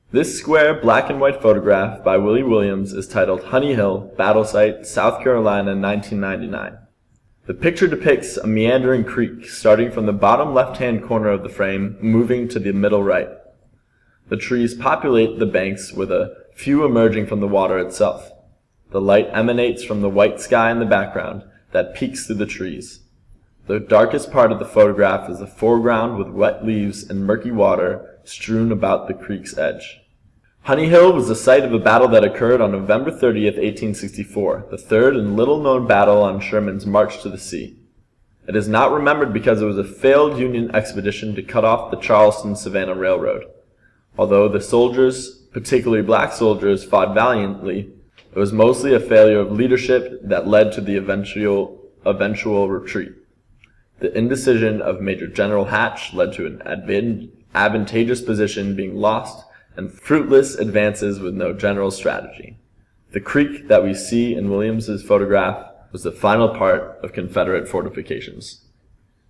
This square black and white photograph by Willie Williams is titled Honey Hill, Battle Site, South Carolina, 1999. The picture depicts a meandering creek starting from the bottom left-hand corner of the frame, moving to the middle right. The trees populate the banks with a few emerging from the water itself. The light emanates from the white sky in the background that peeks through the trees. The darkest part of the photograph is the foreground with wet leaves and murky water strewn about the creek's edge. Honey Hill was the site of a battle that occurred on November 30th, 1864, the third and little-known battle on Sherman's march to the sea. It is not remembered because it was a failed Union expedition to cut off the Charleston-Savannah Railroad. Although the soldiers, particularly black soldiers, fought valiantly, it was mostly a failure of leadership that led to the eventual retreat. The indecision of Major General Hatch led to an advantageous position being lost and fruitless advances with no general strategy. The creek that we see in Williams's photograph was the final part of Confederate fortifications.